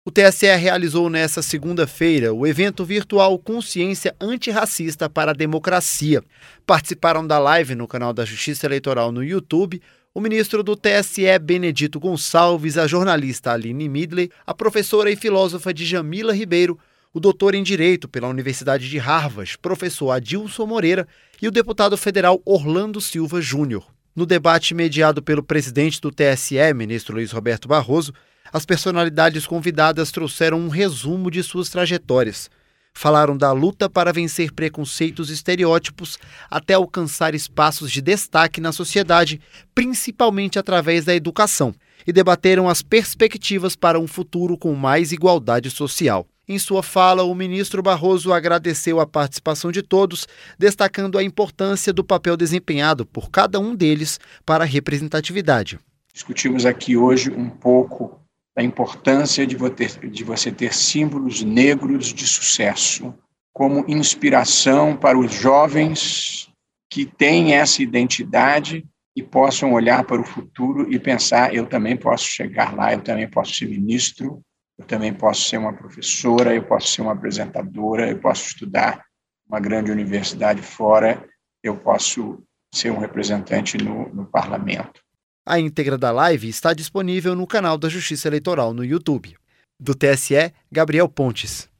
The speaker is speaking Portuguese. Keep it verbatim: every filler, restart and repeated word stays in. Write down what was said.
O T S E realizou nesta segunda-feira o evento virtual Consciência Antirracista para a Democracia. Participaram da live no canal da Justiça Eleitoral no YouTube o ministro do T S E, Benedito Gonçalves, a jornalista Aline Midley, a professora e filósofa Djamila Ribeiro, o doutor em Direito pela Universidade de Harvard, professor Adilson Moreira, e o deputado federal Orlando Silva Júnior. No debate mediado pelo presidente do T S E, ministro Luiz Roberto Barroso, as personalidades convidadas trouxeram um resumo de suas trajetórias. Falaram da luta para vencer preconceitos e estereótipos até alcançar espaços de destaque na sociedade, principalmente através da educação, e debateram as perspectivas para um futuro com mais igualdade social. Em sua fala, o ministro Barroso agradeceu a participação de todos, destacando a importância do papel desempenhado por cada um deles para a representatividade. Discutimos aqui hoje um pouco da importância de você ter símbolos negros de sucesso como inspiração para os jovens que têm essa identidade e possam olhar para o futuro e pensar: eu também posso chegar lá, eu também posso ser ministro, eu também posso ser uma professora, eu posso ser uma apresentadora, eu posso estudar uma grande universidade fora, eu posso ser um representante no, no parlamento. A íntegra da live está disponível no canal da Justiça Eleitoral no YouTube. Do T S E, Gabriel Pontes.